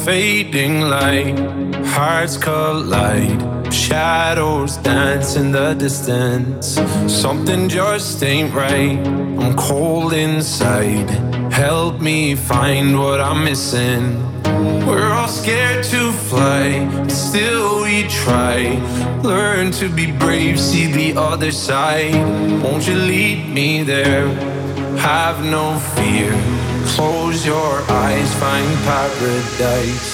fading light, hearts collide, shadows dance in the distance. Something just ain't right, I'm cold inside. Help me find what I'm missing. We're all scared to fly, but still we try. Learn to be brave, see the other side. Won't you lead me there? Have no fear. Close your eyes, find paradise.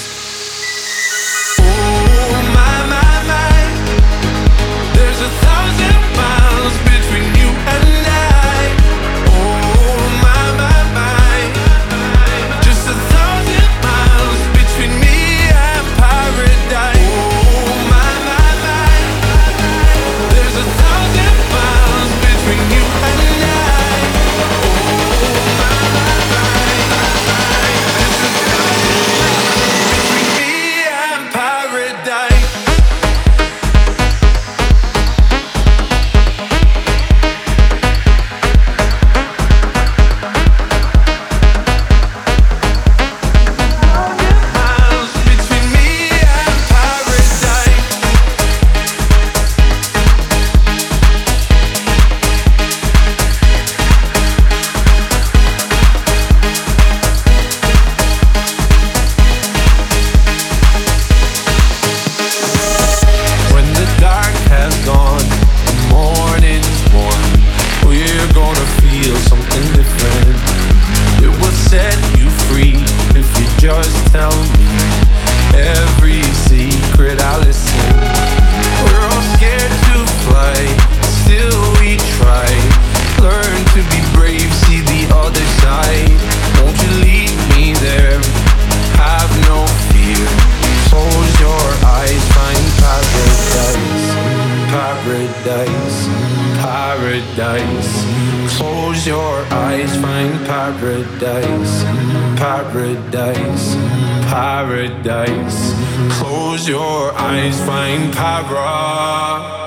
Oh my, my, my. There's 1,000 miles between you and I. Oh my, my, my. Just 1,000 miles between me and paradise. Oh my, my, my. There's 1,000 miles between you and I. Oh my, my, my. There's 1,000 miles between me and paradise. Miles between me and paradise. When the dark has gone, the morning's warm. We're gonna feel something different. It will set you free if you just tell me every secret I listen. We're all scared to fly, still we try. Learn to be brave, see the other side. Won't you lead me there? Have no fear. Close your eyes, find paradise. Paradise, paradise. Close your eyes, find paradise. Paradise, paradise. Close your eyes, find paradise.